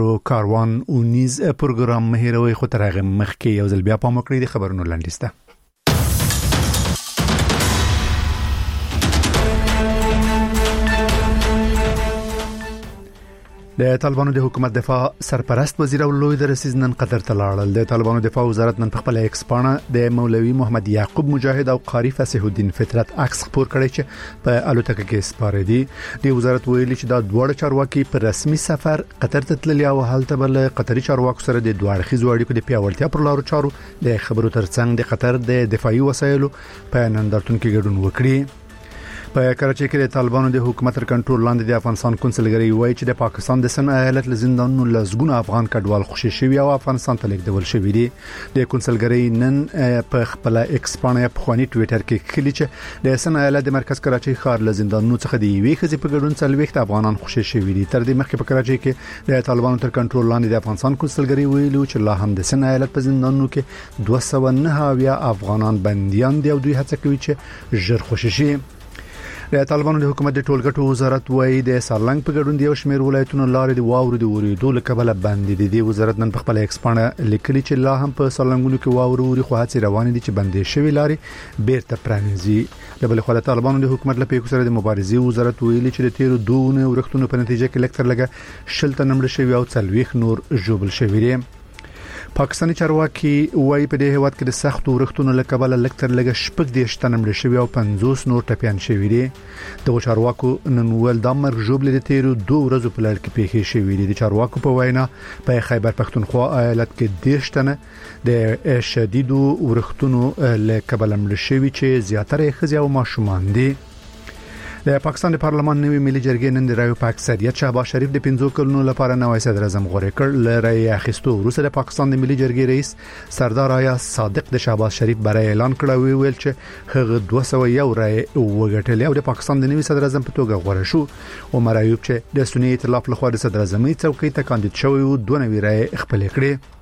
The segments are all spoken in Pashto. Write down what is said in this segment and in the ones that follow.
کاروان اونیز پروګرام مهیروي خو تر هغه مخکې یو ځل بیا پام وکړئ د خبرونو لاندې د طالبانو د حکومت دفاع سرپرست وزیر او لوی درسیز نن قطر ته لاړل. د طالبانو دفاع وزارت نن په خپل ایکس پاڼه د مولوي محمد یعقوب مجاهد او قاری فصیح الدین فطرت عکس خبر کړی چې په الوتکه کې سپاره دي. د وزارت ویلي چې دا دوه چارواکي په رسمي سفر قطر ته تللي او هلته بل قطري چارواکو سره د دوه اړخیزو اړیکو د پیاوړتیا پر لارو چارو د خبرو ترڅنګ د قطر د دفاعي وسایلو په نندارتون کې ګډون وکړي. په کراچۍ کې د طالبانو د حکومت تر کنټرول لاندې د افغانستان کونسلګری وایي چې د پاکستان د سن ایالت لزندانونو لزګونه افغان کډوال خوشي شوی او افغانستان ته لیږدول شوی دي. د کونسلګری نن په خپل ایکس پاڼه په خواني ټوئیټر کې کلی چې د سن ایالت د مرکز کراچۍ ښار لزندانونو څخه دی وی خزي په ګډون څلويخت افغانان خوشي شوی دي. تر دې مخکې په کراچۍ کې د طالبانو تر کنټرول لاندې د افغانستان کونسلګری ویلو چې لا هم د سن ایالت په زندانونو کې 209 افغانان بنديان دي او دوی هڅه کوي چې ژر خوشي شي. د طالبانو د حکومت د ټولګټو وزارت وایي د سالنګ په ګډون د یو شمېر ولایتونو لارې د واورو د ورېدو له کبله بندې دي. د وزارت نن په خپل ایکس پاڼه لیکلي چې لا هم په سالنګونو کې واورو ورې خو هڅې روانې دي چې بندې شوي لارې بیرته پرانیزي. د بل خوا د طالبانو د حکومت له پیښو سره د مبارزې وزارت ویلي چې د تیرو دوه ورښتونو په نتیجه کې لکتر لګه شلته نمړ شوی او څلويخ نور ژوبل شوی دي. پاکستاني چارواکي وایي په دې هیواد کې د سخت ورښتونو له کبله لکتر لګه شپږ د شتنمړ شوی او 50 نور ټپيان شوی دي. د چارواکو نن ول د مرګ ژوبل د تیرو 2 ورځې په لړ کې پیښې شوې دي. د چارواکو په وینا په خیبر پختونخوا ایالت کې 10 تنه د شدیدو ورښتونو له کبله مړ شوی چې زیاتره خزي او ماشومان دي. د پاکستان د پارلمان نوی ملي جرګې نن د رایو په اکثریت شهباز شریف د 50 کلونو لپاره نوی صدر اعظم غوړه کړ. لري اخیستو وروسته د پاکستان د ملي جرګې رئیس سردار آیا صادق د شهباز شریف برای اعلان کړ ویل چې هغه 201 رای وګټل او د پاکستان د نوی صدر اعظم په توګه غوړه شو. عمر ایوب چې د سنی ائتلاف لخوا د صدر اعظمي څوکۍ ته کاندید شوی و 2 رای خپل کړی.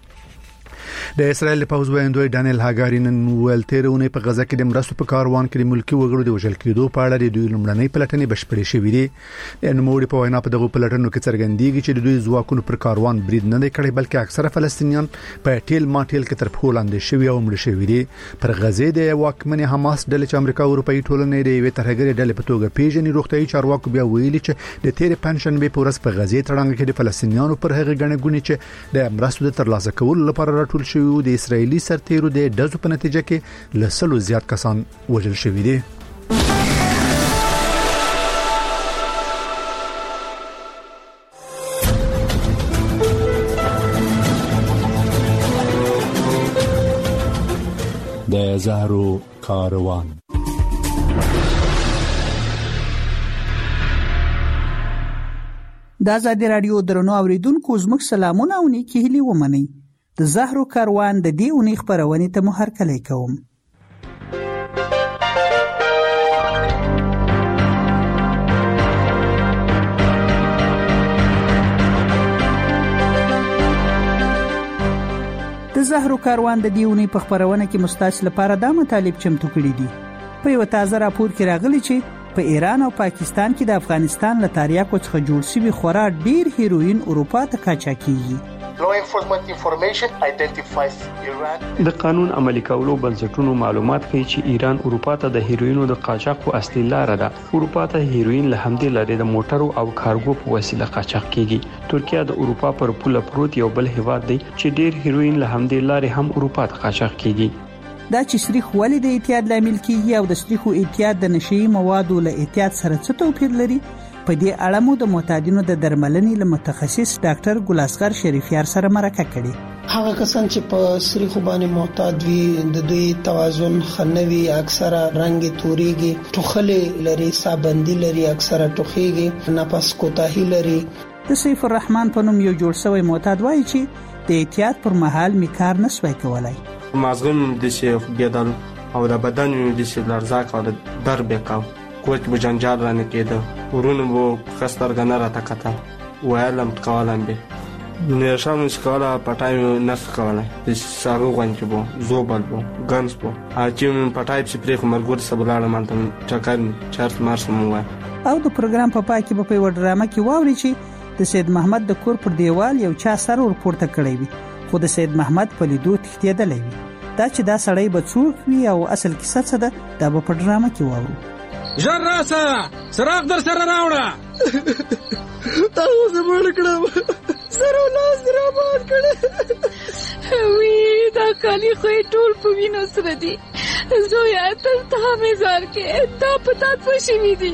د اسرائیل په پوز ویندوی ډانیل هاګاری نن ول تیرونه په غزا کې د مرستو په کاروان کې د ملکی وګړو د وژل کېدو په اړه د دوی لومړنۍ پلټنې بشپړې شوې دي. د نوموړي په وینا په دغه پلټنو کې څرګندېږي چې د دوی ځواکونو پر کاروان برید نه دی کړی بلکې اکثره فلسطینیان په ټیل ماټیل کې تر پښو لاندې شوي او مړ شوي دي. پر غزې د واکمن حماس ډلې چې امریکا او اروپאי ټولنې د یوې ترهګرې ډلې په توګه پیژني روغتيایي چارواکو بیا ویلي چې د تیر پنځشنبه په ورځ په غزې تړنګ کې د فلسطینیانو پر هغه غنې ګونې چې د مرستو د ترلاسه کولو لپاره راټول شوي د اسرائیلي سرتیرو د دزو په نتیجه کې لسلو زیات کسان وژل شوي دي. د زهرو کاروان د آزادي رادیو درنو اوریدونکو زموږ سلامونه او نیکی هیلې ومنئ. د زهرو کاروان د دې اونۍ خبرونه ته مو هرکلی کوم. د زهرو کاروان د دې اونۍ په خبرونه کې مستاس لپاره دا مطالب چمتو کړي دي. په یو تازه راپور کې راغلي چې په ایران او پاکستان کې د افغانستان له تاریاکو څخه جوړ شوی خورا ډیر هیروین اروپا ته قاچاقېږي. د قانون عملي کولو بنسټونو معلومات کوي چې ایران اروپا ته د هیروینو د قاچاق په اصلي لار ده. اروپا ته هیروین له همدې لارې د موټرو او کارګو په وسیله قاچاق کیږي. ترکیه د اروپا پر پوله پروت یو بل هیواد دی چې ډیر هیروین له همدې لارې هم اروپا ته قاچاق کیږي. دا چې سریخ ولې د اعتیاد لامل کیږي او د سریخو اعتیاد د نشئی موادو له اعتیاد سره څه توپیر لري، په دې اړه مو د معتادینو د درملنې له متخصص ډاکټر ګلاسغر شریفیار سره مرکه کړې. هغه کسان چې په سریخو باندې معتاد وي د دوی توازن خنوي، اکثره رنگ توريږي، ټوخلې لري، سابندي لري، اکثره ټوخيږي، نفس کوتاهي لري. د سیف الرحمن په نوم یو جوړ شوی معتاد وایي چې د اعتیاد پر مهال می کار نسوي کولای. مازغم د شي خګیدل او د بدن د شي لرزاک او د درد وکاو کوټ به جنجال رانه کېده، ورونو بو خستر غنه را تکتا وایلم تکوالم به نشم اسکالا پټای نس کوله د سارو غونچ بو زوبل بو ګنس بو اچیم پټای چې پرې مرګور سبلاله مانته چکر چارت مارس مو. او د پروګرام په پای کې په وډرامه کې واوري چې د سید محمد د کور پر دیوال یو چا سر ور پورته کړی وي، خو د سید محمد په لیدو تښتېدلی وي. دا چې دا سړی به څوک وي او اصل کیسه څه ده، دا به په ډرامه کې واورو. ژر راسه، څراغ در سره راوړه. تا اوسه مړ کړم، سر او لاس را مات کړه. وی دا کالی خو ټول په وینو سره دي. زویا ته همیزار کې تا پتا څه شي دي.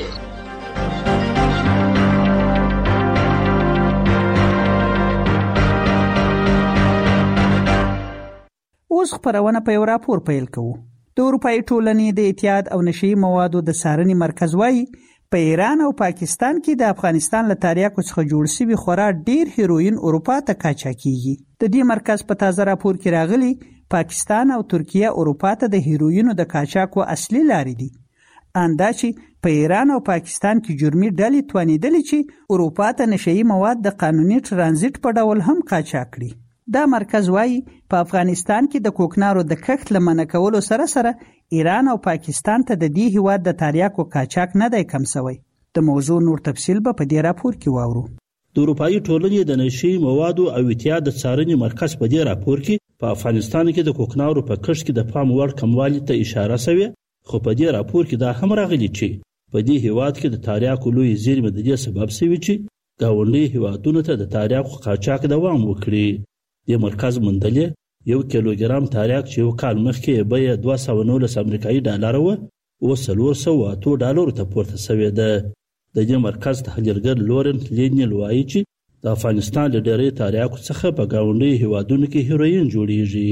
اوس خبرونه په یو راپور پیل کوو. د اروپאי ټولنې د اعتیاد او نشئی موادو د څارنې مرکز وايي په ایران او پاکستان کې د افغانستان له تاریاکو څخه جوړ شوی خورا ډیر هیروین اروپا ته کاچا کیږي. د دې مرکز په تازه راپور کې راغلي پاکستان او ترکیه اروپا ته د هیروینو د کاچاکو اصلي لارې دي. اندا چې په ایران او پاکستان کې جرمي ډلې توانیدلې چې اروپا ته نشئی مواد د قانوني ترانزیت په ډول هم کاچا کړي. دا مرکز وايي په افغانستان کې د کوکنارو د کښت لمنه کولو سره سره ایران او پاکستان ته د دې هیواد د تاریاکو کاچاک نه دی کم شوی. د موضوع نور تفصیل به په دې راپور کې واورو. د اروپאי ټولنې د نشئی موادو او اعتیاد د څارنې مرکز په دې راپور کې په افغانستان کې د کوکنارو په کښت کې د پام وړ کموالي ته اشاره شوې، خو په دې راپور کې دا هم راغلي چې په دې هیواد کې د تاریاکو لوی زیرمې د دې سبب شوي چې ګاونډي هیوادونو ته د تاریاکو قاچاق دوام وکړي. د مرکز مندلې 1 کیلوګرام تاریاک چې یو کال مخکې بیه $219 امریکایي ډالر و او $408 ته پورته شوې ده. د دې مرکز تحلیلګر لورنس لینیل وایي چې د افغانستان له ډېرې تاریاکو څخه په ګاونډي هیوادونو کې هیروین جوړیږي.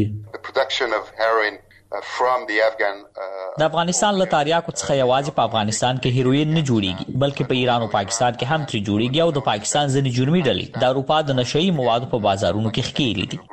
د افغانستان له تاریاکو څخه یوازې په افغانستان کې هیروین نه جوړیږي، بلکې په ایران او پاکستان کې هم ترې جوړیږي او د پاکستان ځینې جرمي ډلې د اروپا د نشئی موادو په بازارونو کې ښکېلې دي.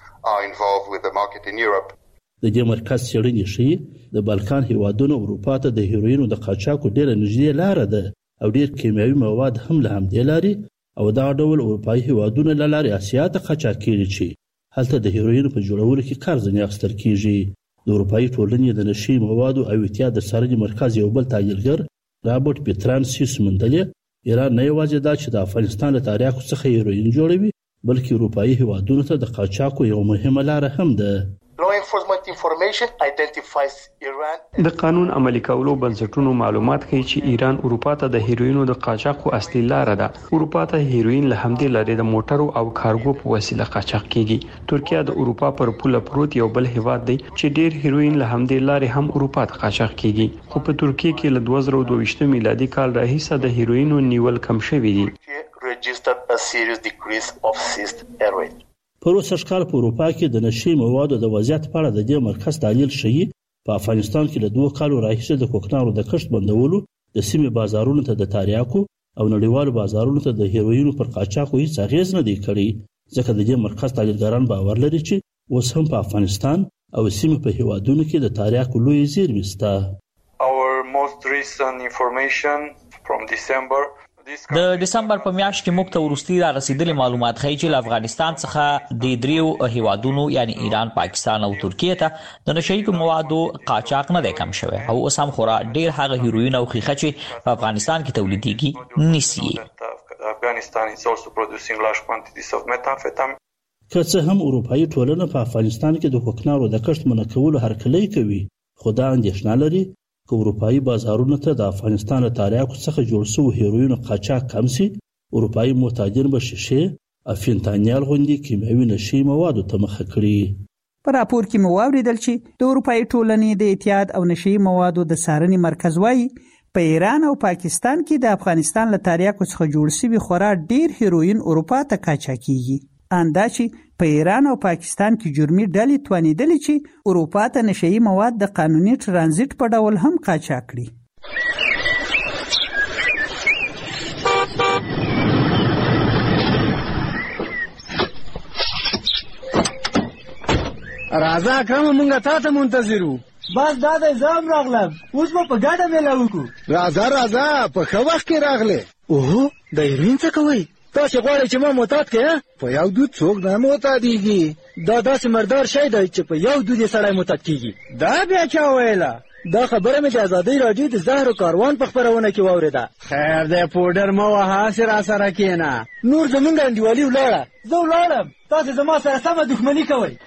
د دې مرکز څېړنې ښيي د بالکان هیوادونو اروپا ته د هیروینو د قاچاقو ډېره نږدې لاره ده او ډېر کیمیاوي مواد هم له همدې لارې او دا ډول اروپایي هیوادونه له لارې اسیا ته قاچاق کېږي چې هلته د هیروینو په جوړولو کې کار ځنې اخیستل کېږي. د اروپאי ټولنې د نشئی موادو او اعتیاد د څارنې مرکز یو بل تحلیلګر رابرټ پیترانسیس مندلې ایران نه یوازې دا چې د افغانستان له تاریاکو څخه هیروین جوړوي، بلکې اروپאי هیوادونو ته د قاچاقو یو مهمه لاره هم ده. د قانون عملی کولو بنسټونو معلومات ښیي چې ایران اروپا ته د هیروینو د قاچاقو اصلي لاره ده. اروپا ته هیروین له همدې لارې د موټرو او کارګو په وسیله قاچاق کیږي. ترکیه د اروپا پر پوله پروت یو بل هیواد دی چې ډیر هیروین له همدې لارې هم اروپا ته قاچاق کیږي. خو په ترکیه کې له 2022 میلادي کال راهیسه د هیروینو نیول کم شوی دی. پروسه ښکار په اروپا کې د نشئی موادو د وضعیت په اړه د دې مرکز تحلیل ښيي په افغانستان کې له 2 کالو راهیسې د کوکنارو د کښت بندولو د سیمې بازارونو ته د تاریاکو او نړیوالو بازارونو ته د هیروینو پر قاچاقو هیڅ اغیز نه دی کړی، ځکه د دې مرکز تحلیلګران باور لري چې اوس هم په افغانستان او سیمې په هیوادونو کې د تاریاکو لوی زیرمې شته. د دسمبر په میاشت کې موږ ته وروستي را رسیدلي معلومات ښیي چې له افغانستان څخه د دریو هیوادونو یعنی ایران، پاکستان او ترکیه ته د نشئی موادو قاچاق نه دی کم شوی او اوس هم خورا ډیر هغه هیروین او خیخه چې په افغانستان کې تولیدېږي نیسي. که څه هم اروپאי ټولنه په افغانستان کې د کوکنارو د کښت منع کولو هرکلی کوي، خو دا اندېښنه لري که اروپאי بازارونو ته د افغانستان له تاریاکو څخه جوړ شوي هیروینو قاچاق کم شي، اروپאי متاجر به شیشې او فینتانیل غوندې کیمیاوي نشئی موادو ته مخه کړي. په راپور کې مو واوریدل چې د اروپאי ټولنې د اعتیاد او نشئی موادو د څارنې مرکز وايي په ایران او پاکستان کې د افغانستان له تاریاکو څخه جوړ شوي خورا ډیر هیروین اروپا ته کاچا کیږي. اندا چې په ایران او پاکستان کې جرمي ډلې توانیدلې چې اروپا ته نشئی مواد د قانوني ترانزیت په ډول هم قاچاق کړي. راځه کوم مونږه تاسو منتظرو. بس دا د ځام راغلم، اوس په ګډه میله وکړو. راځه په ښه وخت کې راغله. اوه د هیروین څه کوي؟ تاسو غواړئ چې ما معتاد کړئ؟ په یو دود څوک نه معتادیږي. دا داسې مردار شی دی چې په یو دود یې سړی معتاد کیږي. دا بیا چا ویله؟ دا خبره مې د ازادۍ راډیو د زهرو کاروان په خپرونه کې واورېده. خیر دی پوډر مه وهه، هسې راسره کښېنه. نور زمونږ انډیوالي ولاړه. زه ولاړم، تاسې زما سره سمه دښمني کوئ.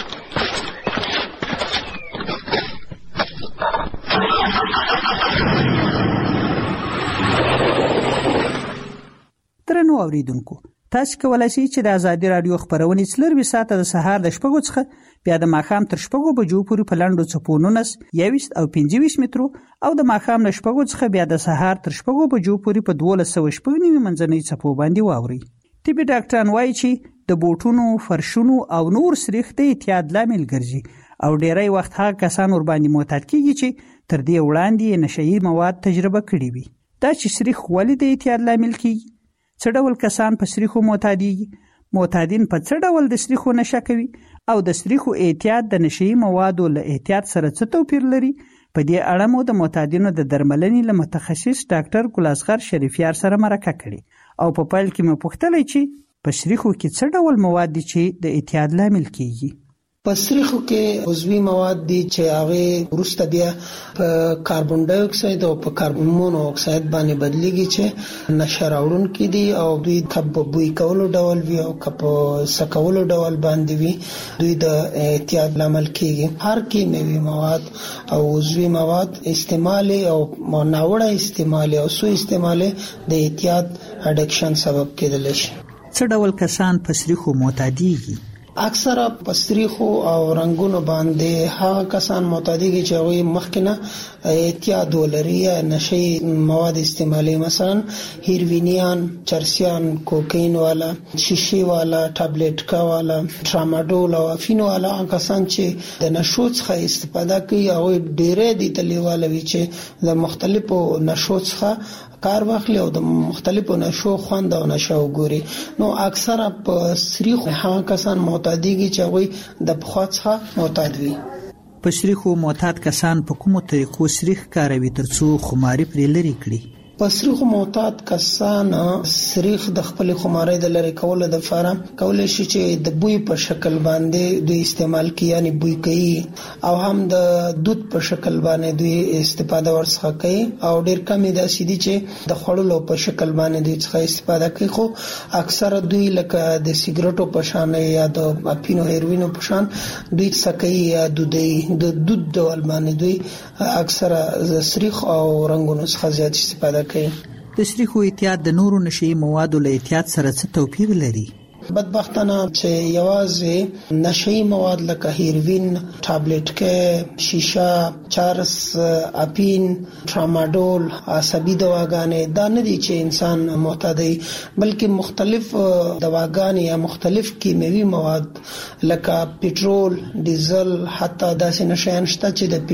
درنو اوریدونکو، تاسو کولای شئ چې د ازادي رادیو خبرونه 24 ساعته د سهار د 6 څخه بیا د ماښام تر 6 بجو پورې په لاندو چپو 19 21 او 25 مترو او د ماښام له 6 څخه بیا د سهار تر 6 بجو پورې په 1290 منځنۍ چپو باندې واوري. طبي ډاکټران وایي چې د بوټونو، فرشونو او نور سریخ د اعتیاد لامل ګرځي او ډیری وخت هغه کسان ور باندې معتاد کیږي چې تر دې وړاندې نشئی مواد تجربه کړي وي. دا چې سریخ ولې د اعتیاد لامل کیږي، څه ډول کسان په سریخو معتادیږي، معتادین په څه ډول د سریخو نشه کوي او د سریخو اعتیاد د نشئی موادو له اعتیاد سره څه توپیر لري، په دې اړه مو د معتادینو د درملنې له متخصص ډاکټر ګلاسغر شریفیار سره مرکه کړې او په پیل کې مې پوښتنه چې په سریخو کې څه ډول مواد دي چې د اعتیاد لامل کیږي. په سریخو کې عضوي مواد دي چې هغه وروسته بیا په کاربن ډای اکساید او په کاربن مونو اکساید باندې بدلیږي چې نشه راوړونکي دي او دوی کب بوی کولو ډول وي او کب سکولو ډول باندې وي، دوی د اعتیاد لامل کیږي. هر کیمیاوي مواد او عضوي مواد استعمال او ناوړه استعمال او سوء استعمال د اعتیاد اډکشن سبب کېدل شي. څه ډول کسان په سریخو معتادیږي؟ اکثره پستریخو او رنگونو باندې هغه کسان معتادیږي چې هغه مخکنه اعتیاد ولري یا نشئی مواد استعمالي، مثلا هیروینیان، چرسیان، کوکین والا، شیشې والا، ټابلیټکا والا، ټراماډول او افین والا کسان چې د نشو څخه استفاده کوي او ډېرې دي تلیواله وي چې د مختلفو نشو څخه کار واخلي او د مختلفو نشو خوند او نشه وګوري. نو اکثره په سریخ هغه کسان معتادیږي چې هغه د پخوا څخه معتاد وي. په سریخو معتاد کسان په کومو طریقو سریخ کاروي ترڅو خماري پرې لري کړي؟ په سریخو معتاد کسان سریخ د خپل خماري د لري کولو د لپاره کولای شي چې د بوی په شکل باندې دوی استعمال کوي، یعنی بوی کوي، او هم د دود په شکل باندې دوی استفاده ورڅخه کوي او ډیر کم د سیدي چې د خړلو په شکل باندې دوی څخه استفاده کوي. خو اکثر دوی لکه د سیګریټو په شان یا د اپینو هیروینو په شان دوی سکي یا د دود ډول باندې دوی اکثر سریخ او رنگونو څخه زیات استفاده کوي. د سریخو اعتیاد د نورو نشئی موادو له اعتیاد سره څه توپیر لري؟ بدبختانه چې یوازې نشئی مواد لکه هیروین، ټابلیټکا، شیشه، چرس، اپین، ټراماډول، عصبي دواګانې دا نه دي چې انسان معتادي، بلکې مختلف دواګانې یا مختلف کیمیاوي مواد لکه پټرول، ډیزل، حتی داسې نشيان شته چې د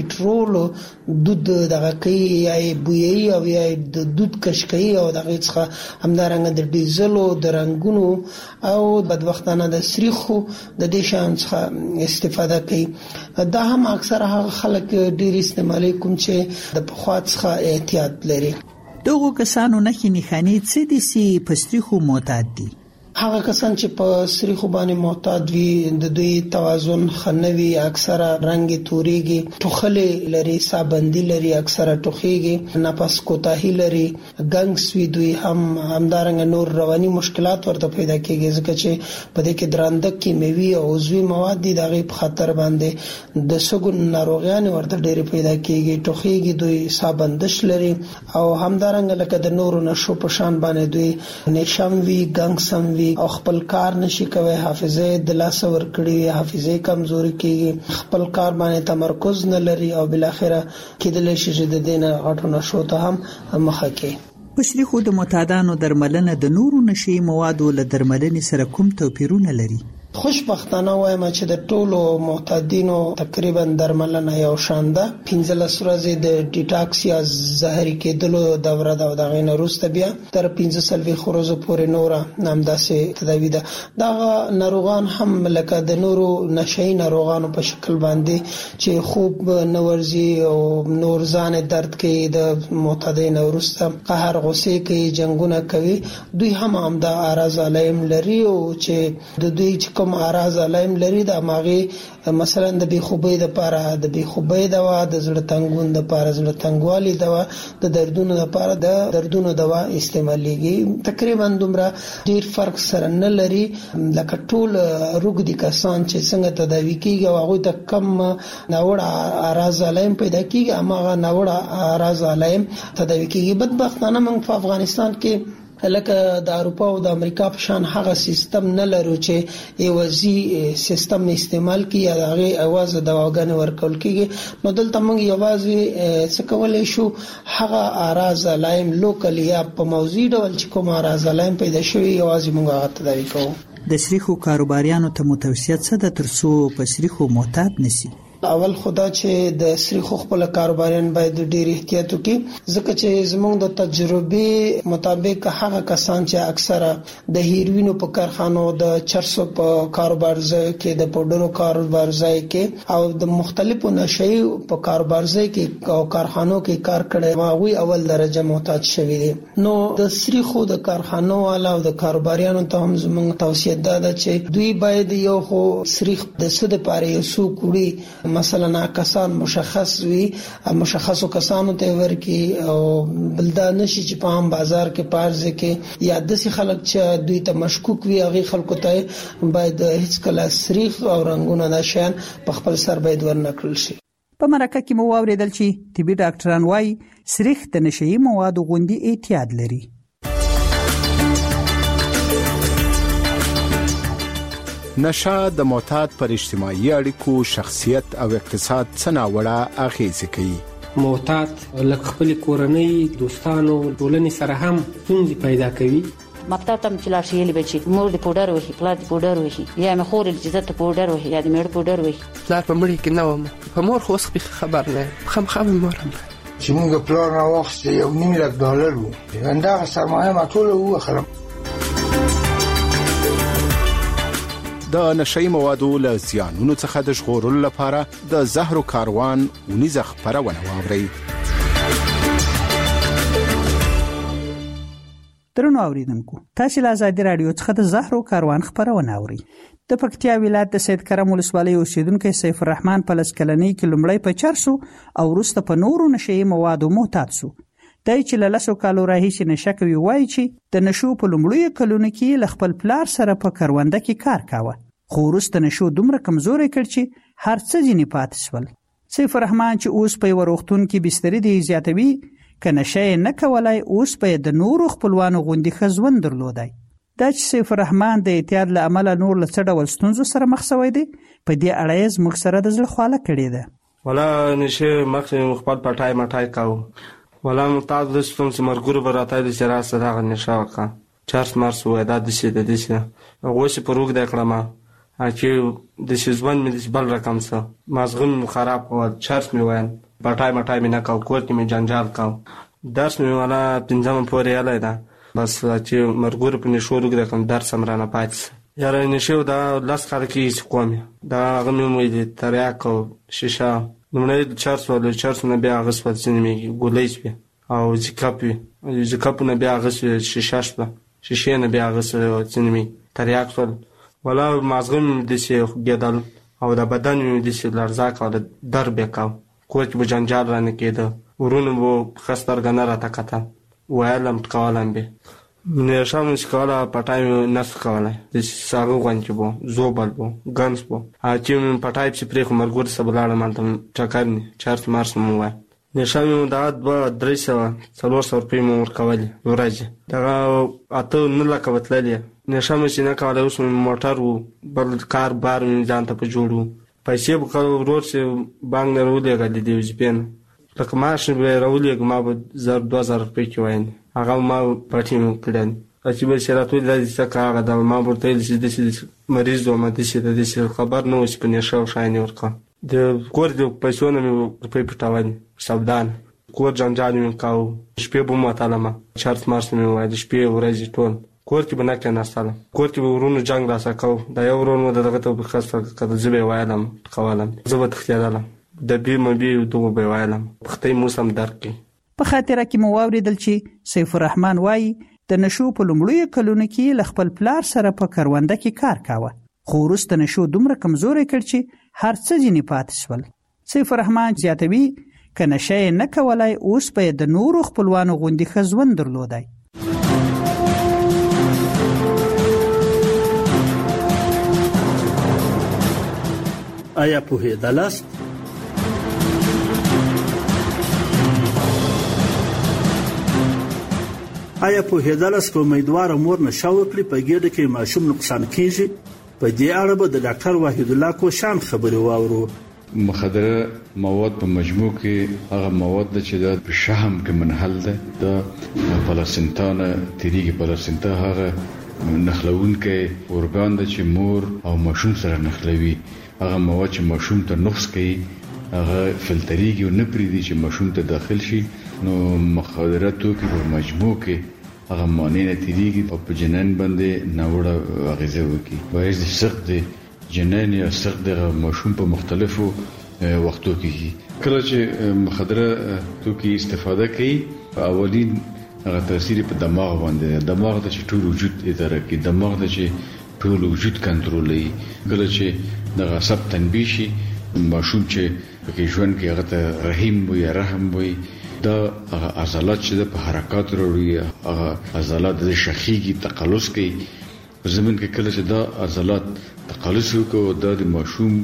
پټرول دود دغه کوي یا بویي او یا د دود کشکي او دغه څخه همدارنګه د ډیزلو د رنگونو او بدبختانه د سریخو د دې شان څخه استفاده کوي. دا هم اکثره هغه خلک ډیر استعمالي کوم چې د پخوا څخه احتیاط لري. دغه کسانو نه نښانې څه دي چې په سریخو معتاد دي؟ هغه کسان چې په سریخو باندې معتاد وي د دوی توازن خنوي، اکثره رنگ توريږي، ټوخلې لري، سابندي لري، اکثره ټوخيږي، نفس کوتاهي لري، ګنګس وي، دوی همدارنګ نور رواني مشکلات ورته پیدا کیږي ځکه چې په دې کې درانده کیمیاوي او عضوي مواد دي دغه په خطر باندې د سګون ناروغیان ورته ډېر پیدا کیږي، ټوخيږي، دوی سابندش لري او همدارنګ لکه د نورو نشو په شان باندې دوی نشم وي، ګنګسم وي او خپل کار نشي کوي، حافظه د لاس ور کړی، حافظه کمزوري کیږي، خپل کار باندې تمرکز نه لري او بل اخره کېدل شي چې د دینه غټو نشو ته هم مخه کوي. په سریخو د معتادانو درملنه د نورو نشئی موادو له درملنې سره کوم توپیرونه لري؟ خوشبختانه وایم چې د ټولو معتادینو تقریبا درملنه یو شان ده. 15 ورځې د ډیټاکس یا زهري کېدلو دوره ده او دغه نه وروسته بیا تر 15 ورځې پورې نوره نامداسې تداوی ده. دا ناروغان هم لکه د نورو نشئی ناروغانو په شکل باندې چې خوب نه ورځي او نور ځان درد کوي، د معتادۍ نه وروسته قهر، غصه کوي، جنگونه کوي، دوی هم دا اعراض علایم لري او چې د دوی کوم اراز علایم لري د ماغي مثلا د بیخوبۍ د لپاره د بیخوبۍ دوا، د زړه تنګون د لپاره زړه تنګوالي دوا، د دردونو لپاره د دردونو دوا استعماليږي. تقریبا دومره ډیر فرق سره نه لري لکه ټول روګدي کسان چې څنګه تداوی کیږي او هغه د کم ناوړه اراز علایم پیدا کیږي، اماغه ناوړه اراز علایم تداوی کیږي. بدبختانه موږ په افغانستان کې لکه د اروپا او د امریکا په شان هغه سیستم نه لرو چې ایوازي سیستم استعمال کیږي یا هغه اواز دواګانې ورکول کیږي. نو دلته موږ یوازې څه کولای شو، هغه اراز علایم لوکل یا په موضوعي ډول چې کوم اراز علایم پیدا شوی یوازې موږ هغه تداوی کوو. د سریخو کاروباریانو ته متوسط څه د ترڅو په سریخو معتاد نشي؟ اول خدا چې د سریخو خپل کاروباریان باید ډیر احتیاط وکړي، ځکه چې زموږ د تجربه مطابق هغه کسان چې اکثره د هیروینو په کارخانو، د چرسو په کاروبار ځای کې، د پودرو کاروبار ځای کې او د مختلفو نشئی په کاروبار ځای کې او کارخانو کې کار کړي، هغوی اول درجه محتاج شوي دي. نو د سریخو د کارخانو والا او د کاروباریانو ته هم زموږ توصیه ده چې دوی باید یو خو سریخ د سود لپاره یو څو کوړي مثلا کسان مشخص وي، مشخصو کسانو ته ورکی او بلدا نشي چې په عام بازار کې پارځه کې یا داسې خلک چې دوی ته مشکوک وي هغه خلکو ته باید هیڅ کله سریخ او رنگونه نشان په خپل سر باید ورنکړل شي. په مرکه کې مو واوریدل چې طبي ډاکټران وايي سریخ د نشئی موادو غوندي اعتیاد لري. نشه د معتاد پر اجتماعي اړیکو، شخصیت او اقتصاد څه ناوړه اغیزې کوي. معتاد لکه خپل کورنۍ، دوستانو، ټولنې سره هم ستونزې پیدا کوي. مکتب ته چې لاړ شي یلی بچي مور د پودر وهي، پلار د پودر وهي، یا مې خور د عزت پودر وهي، یا د مېړه پودر وهي. پلار په مړي کې نه وم، په مور خو اوس خبر نه خامخا مور هم چې موږ پلار نه واخست $1,000,000 وو، همدغه سرمایه ما ټوله وخلم. د نشئی موادو له زیانونو څخه د ژغورلو لپاره د زهرو کاروان ونیزه خپرونه واورئ. درنو اوریدونکو، تاسو له آزادي رادیو څخه د زهرو کاروان خپرونه اورئ. د پکتیا ولایت د سید کرم ولسوالۍ اوسیدونکو سیف الرحمن په لسکلنۍ کې لومړی په چرسو او وروسته په نورو نشئی موادو معتاد شو. دای چې له 10 کالو راهیسې نشه کوي، وایي چې د نشو په لومړیو کلونو کې له خپل پلار سره په کرونده کې کار کاوه، خو وروسته نشو دومره کمزوري کړ چې هر څه ځینې پاتې شول. سیف الرحمن چې اوس په یو روغتون کې بسترې دی زیاتوي، که نشه نه کولای اوس په د نورو خپلوانو غوندي ښه ژوند درلودای. دا چې سیف الرحمن د اعتیاد له امله نور له څه ډول ستونزو سره مخ شوی دی، په دې اړه یې زموږ سره د زړه خواله کړې ده. ولا نشه مخکې خپل پټای مټای کاوه، ولا متعد د ستون چې مرګور براتای د شرا سره غن نشه وکړه، چارس مارس وای دا د شه د دشه هغه چې پروګ د کړما چې د شزبن مې بل رقم سره مازغم خراب او چارس مې وای پټای مټای مې نه کاو، کوټ مې جنجال کاو، درس مې ولا پنځم پورې یاله ده، بس چې مرګور په نشو روګ د کوم درس مرانه پاتې یاره نشو دا لاس کار کې کوم دا هغه مې وې د تریاک او شیشه نمونه چارس نه بیا غس په سینمه ګولې شي او زکاپ نه بیا غس شیشه شپه شیشه نه بیا غس سینمه تریاک فل ولا مازغم د شي ګدل او د بدن د شي لرزاک او د درب کاو کوچ به جنجال رانه کېده ورونه وو خستر غنره تکته وایلم تکالم به نه شامل شکاله پټای نس کاله د ساغو غونچ بو زوبل بو ګنس بو اچیم پټای چې پرې مرګور سبلاله مانتم چکرني چارت مارس مو وای نه شامل د 2-300 روپۍ مو ورکولې ورځ دا اته نه لکوتلې نه شامل چې نه کاله اوس موټر وو بل کار بار مې ځان ته په جوړو پیسې به ورور چې بانک نه ورولې غلې دی وځپین لکه ماش به راولې ما به 2,000 روپۍ کې واین هغه ما پټیم کړن چې به شراتو د دې څخه دا ما ورته چې مریض و ما د دې خبر نو چې په نشه شاینه ورکا د کور د پیسو نه مې په پټاوان سودان کور جنجال مې کاو شپې به ماته ما چارت مارس مې وای د شپې ورځې ټول کور کې بنا کې ناستاله کور کې ورونو جنگ راسا کو دا یو ورونو دغه ته خاصه کده زبې وایلم قوالم زبې تختیادله د بي مبي دوه به وایلم پختې موسم درکې په خاطر کې مو واوریدل چې سیف الرحمن وایي د نشو په لومړیو کلونو کې ل خپل پلار سره په کرونده کې کار کاوه خو وروسته نشو دومره کمزوري کړ چې هر څه ځینې پاتې شول. سیف الرحمن زیاتوي که نشه یې نه کولای اوس به د نورو خپلوانو غوندې ښه ژوند درلودی. آیا پوهېدلاست؟ آیا پوهېدلاست که امیدواره مور نشه وکړي په ګېډه کې ماشوم نقصان کیږي؟ په دې اړه به د ډاکټر وحید الله کوشان خبرې واورو. مخدره مواد په مجموع کې هغه مواد ده چې د شحم کې منحل ده. د پلاسنتا نه تیریږي. پلاسنتا هغه نخلونکی ارګان ده چې مور او ماشوم سره نخلوي. هغه مواد چې ماشوم ته نقص کوي هغه فلتریږي او نه پریږدي چې ماشوم ته داخل شي. نو مخدره توکي په مجموع کې هغه معنی نه تیریږي او په جنین باندې ناوړه اغیزه وکړي. باید سخت دي جنین یا سخت د ماشوم په مختلفو وختو کې کله چې مخدره توکي استفاده کوي اولین هغه تاثیر په دماغ باندې. دماغ د ټول وجود اداره کوي. دماغ د ټول وجود کنټرولوي. کله چې د غصب تنبیه شي ماشوم چې په ژوند کې هغه ته رحیم وي رحم وي دا هغه عضلات چې په حرکات وروړي هغه عضلات د شخیږي تقلص کوي. زمين کې کله چې دا عضلات تقلص وکړي د ماشوم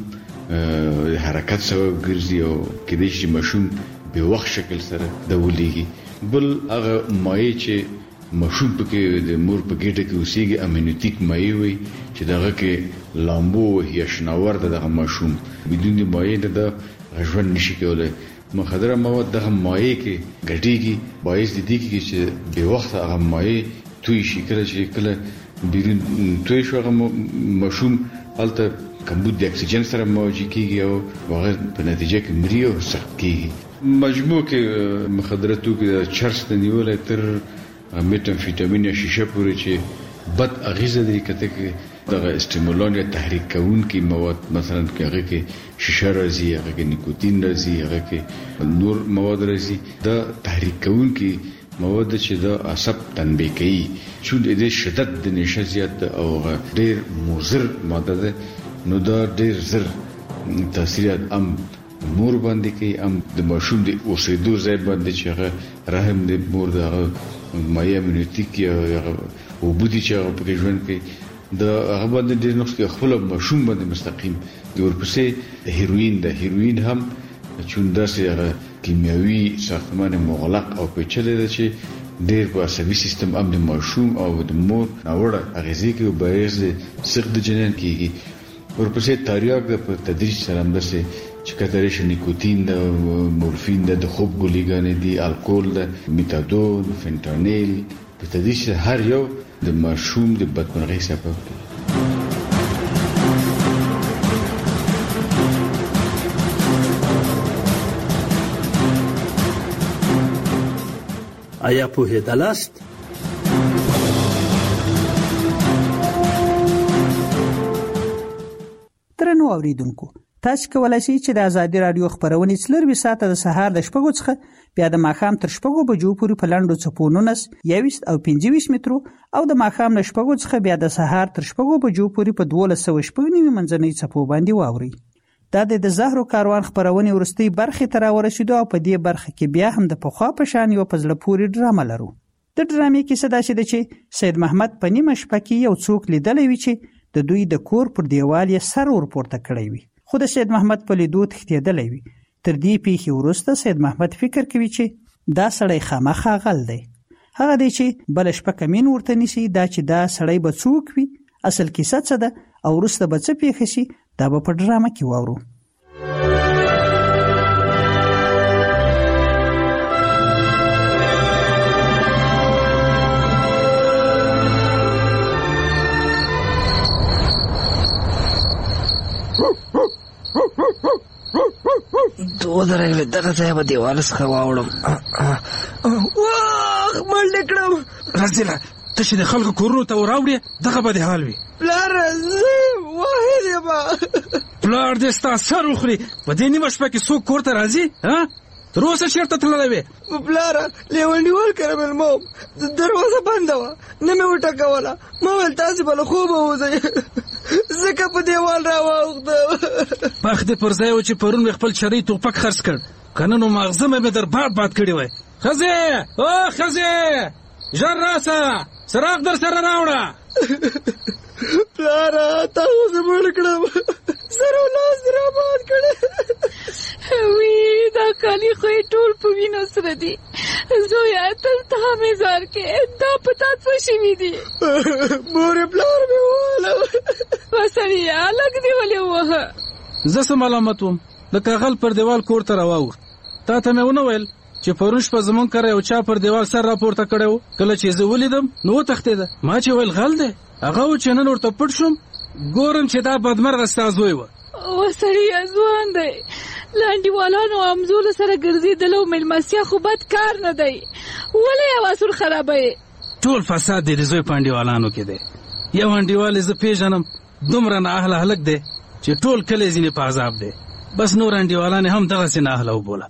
حرکت سبب ګرځي او کله چې ماشوم به وخت شکل سره د ولېږي. بل هغه مایع چې ماشوم پکې د مور په ګډه کې اوسېږي امینوتیک مایع وي چې دغه کې لامبو یا شناور دغه ماشوم بدون د مایع د ژوند نشي کولای. مخدره مواد دغه مایع کې ګډېږي باعث دي چې به وخت هغه مایع توی شي. کله چې کله بیرون توی شو هغه ماشوم الته کمبود د اکسیجن سره موجي کیږي او هغه په نتیجه کې مري او سخت کیږي. مجموع کې مخدره توکي چرس د نیولای تر میتامفیټامین یا شیشه پورې چې بد اغیزه لري. کته کې دغه استیمولان یا تحریک کوونکي مواد مثلا کې هغه کې شیشه راځي هغه کې نیکوتین راځي هغه کې نور مواد راځي. دا تحریک کوونکي مواد چې د عصب تنبیه کوي چې د شدت د نشه زیات او ډیر مضر ماده ده. نو دا ډیر زر تاثیرات مور باندې کوي د ماشوم د اوسېدو ځای باندې چې هغه رحم د مور د مایع امینوتیک یا او بودی چې هغه په ژوند کې د هغه باندې ډیر نقص کوي. خپل ماشوم باندې مستقیم د ورپسې هیروین ده. هیروین هم چون داسې هغه کیمیاوي ساختمان مغلق او پیچلې ده چې ډیر په عصبي سیستم د ماشوم او د مور ناوړه اغیزې کوي او باعث سخت جنین کیږي. ورپسې تریاک د په تدریج سره همداسې چې کتره شي نیکوتین ده مورفین ده د خوب ګولیګانې دي الکول ده میتادون فنټانیل په تدریج هر یو د ماشوم د بدمرغۍ سبب دی. آیا پوهېدلاست؟ درنو اوریدونکو تاسو کولای شئ چې د ازادي رادیو خبرونه څلور ساعته د سهار د شپږو څخه بیا د ماښام تر شپږو بجو پورې په لاندو چپونو 21 او 25 مترو او د ماښام له شپږو څخه بیا د سهار تر شپږو بجو پورې په 1290 منځنۍ چپو باندې واوري. دا د زهرو کاروان خبرونه ورستي برخه تر ورسېدو او په دې برخه کې بیا هم د پخوا په شان یو پزله پوری ډرامه لرو. د ډرامې کې صدا شي چې سید محمد په نیمه شپه کې یو څوک لیدلی وي چې د دوی د کور پر دیوال یې سر ورپورته کړی وي. خو د سید محمد په لیدو تښتېدلی وي. تر دې پیښې وروسته سید محمد فکر کوي چې دا سړی خامخا غل دی. هغه دی چې بل شپه کمین ورته نیسي دا چې دا سړی به څوک وي، اصل کیسه څه ده او وروسته به څه پیښه شي دا به په ډرامه کې واورو. دو درې دغه ځای به دیوال څخه واوړم. واه مړ کړم. راځه ته چې د خلکو کورونو ته وراوړې دغه به د حال وي. پلار زه وهل یم. پلار دې ستا سر وخوري. په دې نیمه شپه کې څوک کور ته راځي؟ تر اوسه چېرته تللی وې؟ پلاره لیونډي ورکړم الموم دروازه بنده وه نه مې وټکوله. ما ویل تاسې به له خوبه وځئ. زکه په دیوال راوغده پخ دې پر ځای و چې پرون مې خپل چرې ټوپک خرڅ کړ کنه نو مغزه مې در باد کړی وای. ښځې او ښځې ژر راسه څراغ در سره راوړه. پلاره تا اوس مړ کړم سره لاس را باد کړی وی دا کالی خو ټول په وینو سره دي. زویا تل ته مې زار کې دا پتا څه شوي دي. مور پلار مې واله وسړیا لګ دی ولې وه. زه سم علامت وم د کاغل پر دیوال کور ته راوغ. تا ته مې ونه ویل چې پرون شپه زمونږ کره یو چا پر دیوال سر راپورته کړی و. کله چې زه ولیدم نو وتښتېده. ما چې ویل غل دی هغه و چې نن ورته پټ شوم ګورم چې دا بدمرغه ستا زوی وه. وسړیا ځوان دی لانډیوالانو امزولو سره ګرځېدل او مېلمستیا خو بد کار نه دی. ولې یې اصول خرابوي؟ ټول فساد دی د زوی په انډیوالانو کې دی. یو انډیوال زه پیژنم دومره نااهله هلک دی چې ټول کلی ځینې په عذاب دی. بس نور انډیوالان هم دغسې نااهله وبوله.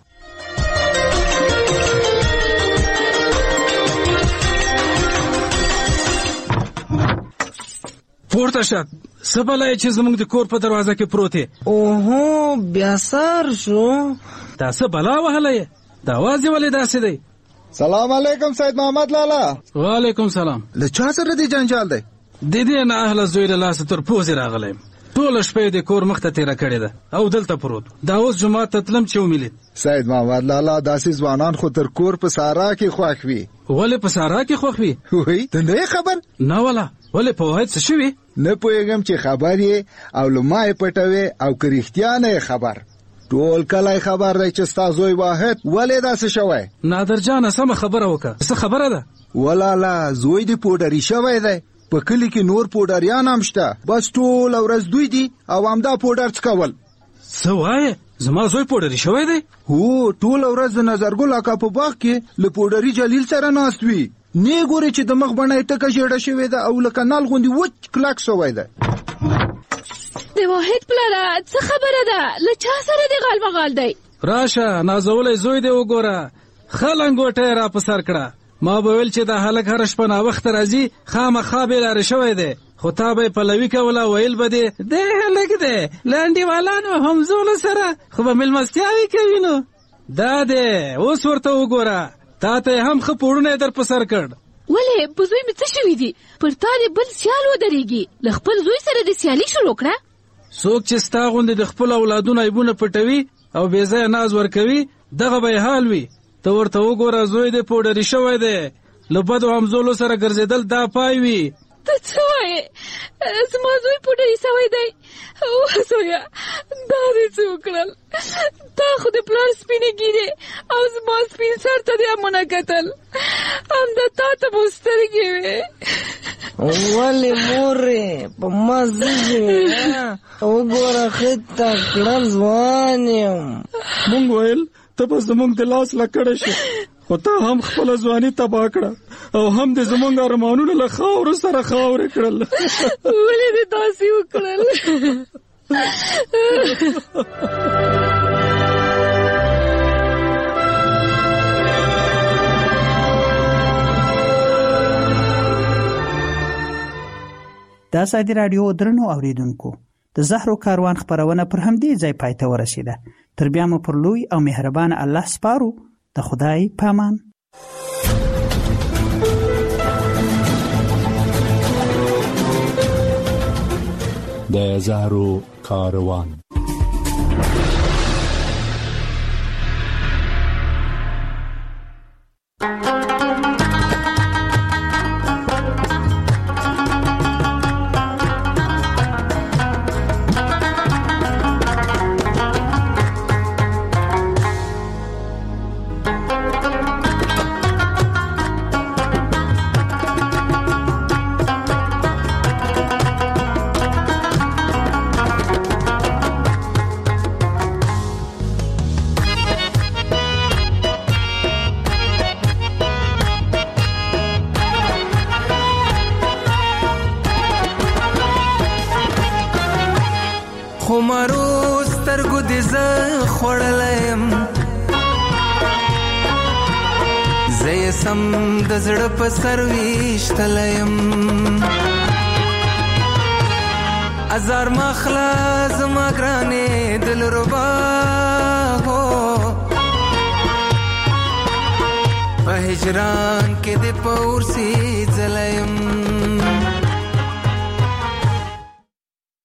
پورته شه څه بلای چې زموږ د کور په دروازه کې پروت یې. اوهو بیا سار شو. دا څه بلا وهلی یې دا اواز یې ولې داسې دی؟ سلام علیکم سید محمد لالا. وعلیکم سلام. له چا سره دی جنجال دی؟ د دې نااهله زوی له لاسه تر پوزې راغلی یم. ټوله شپه د کور مخ ته تېره کړې ده او دلته پروت. دا اوس جومات ته تلم چې ومېلید. سید محمد لالا داسې ځوانان خو تر کور په سارا کې خوښ وي. ولې په سارا کې خوښ وي؟ وایي ته نه خبر؟ نه ولا ولې په واحد څه شوي؟ نه پوهېږم چې خبر یې او له ما یې پټوې او که رښتیا نه یې خبر. ټول کلی خبر دی چې ستا زوی واحد ولې داسې شوی. نادرجانه سمه خبره وکړه. څه خبره ده؟ ولالا زوی دې پوډري شوی دی. په کلي کې نور پوډریان هم شته بس ټول ورځ دوی دي او همدا پوډر څکول. څه وایې زما زوی پوډري شوی دی؟ هو ټول ورځ د نظرګل اکا په باغ کې له پوډري جلیل سره ناست وي. نه ګوري چې د مخ بڼه یې ټکه ژېړه شوې ده او لکه نال غوندې وچ کلک شوی ده. د واحد پلاره څه خبره ده؟ له چا سره دې غال مغال دی؟ راشه نازولی زوی دې وګوره. ښه لنګوټه یې را په سر کړه. ما به ویل چې دا هلک هره شپه ناوخته راځي خامخا بې لارې شوی دی خو تا به یې پلوي کوله ویل به دې دی هلک دی له انډیوالانو همزولو سره خو به مېلمستیاوې کوي. نو دا دی اوس ورته وګوره تا ته یې هم ښه پوړونه در په سر کړ. ولې په زوی مې څه شوي دي؟ پر تا دې بل سیال ودرېږي. له خپل زوی سره د سیالي شروع کړه. څوک چې ستا غوندې د خپلو اولادونو عیبونه پټوي او بې ځایه ناز ورکوي دغه به یې حال وي. ته ورته وګوره زوی دې پوډري شوی دی. له بدو همزولو سره ګرځېدل دا پای وي. ته څه وایې؟ زما زوی پوډري شوی دی؟ زویا دا دې څه وکړل؟ تا خو د پلار سپینې ګیرې او زما سپین سر ته دې هم ونه کتل. همدا تا ته مو سترګې وې. ولې مورې په ما زېږې وګوره ښه تکړه ځوان یم. مونږ ویل ته به زمونږ د لاس لکړه شي خو تا هم خپله ځواني تباه کړه او هم د زمونږ ارمانونه له خاورو سره خاورې کړل. ولې دې داسې وکړل؟ د ازادي راډیو درنو اوریدونکو د زهرو کاروان خبرونه پر همدې ځای پای ته ورسیده. تر بیا مو پر لوی او مهربان الله سپارو. د خدای پامان. د زهرو کاروان. د زړه په سر ویشتلیم ازار مخلا زما ګرانې دلربا هو په هجران کې د پورسي زلیم